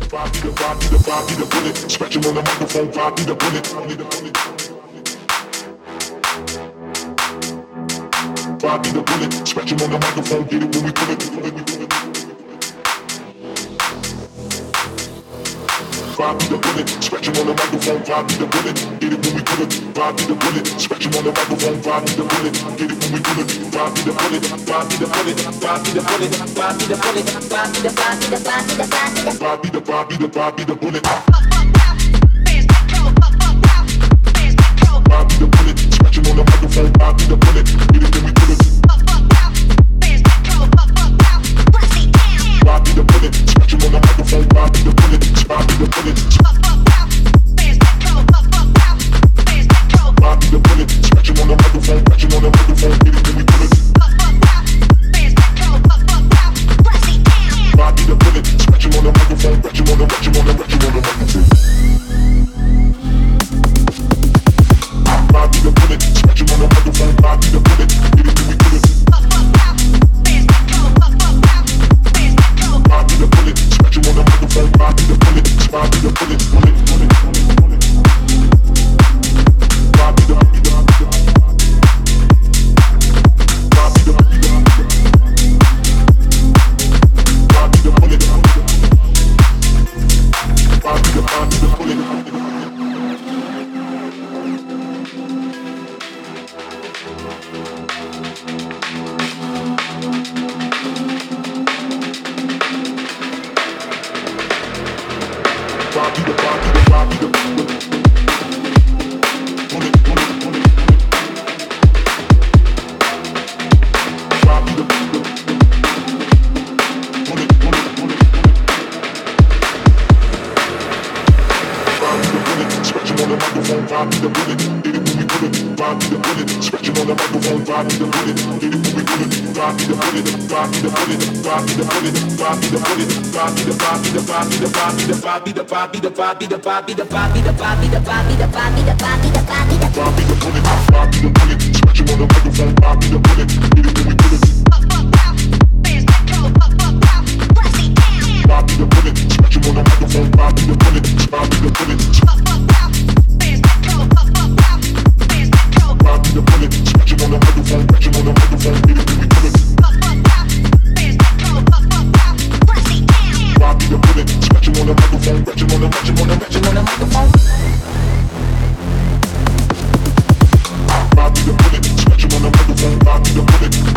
Vibe be the bullet, scratching on the microphone. Vibe be the bullet. Vibe be the bullet, scratching on the microphone. Get it when we pull it. Vibe be the bullet, scratching on the microphone. Vibe be the bullet, get it when we pull it. Vibe be the bullet, scratching on the microphone. Vibe be the bullet, get it when we pull it. Vibe be the bullet, vibe be the bullet, vibe be the bullet, vibe be the bullet, vibe be the vibe be the vibe be the vibe be the vibe be the vibe be the vibe be the bullet. Vibe be the bullet, scratching on the microphone. Vibe be the bullet, get it when we pull it. Vibe be the bullet, scratching on the microphone. Vibe be the bullet, vibe be the bullet. Vibe be the bullet, scratching on the microphone, scratching on the microphone. Get it when we pull it. Vibe be the bullet, scratching on the microphone, scratching on the microphone. Vibe be the bullet, scratching on the microphone. Vibe be the bullet, get it when we pull it. Vibe be the bullet, scratching on the microphone. Vibe be the bullet, vibe be the bullet, bullet, bullet, bullet. Vibe be the vibe be the vibe be the vibe be the vibe be the bullet. Vibe be the vibe be the bullet. Vibe be the bullet, scratching on the microphone. Vibe be the bullet.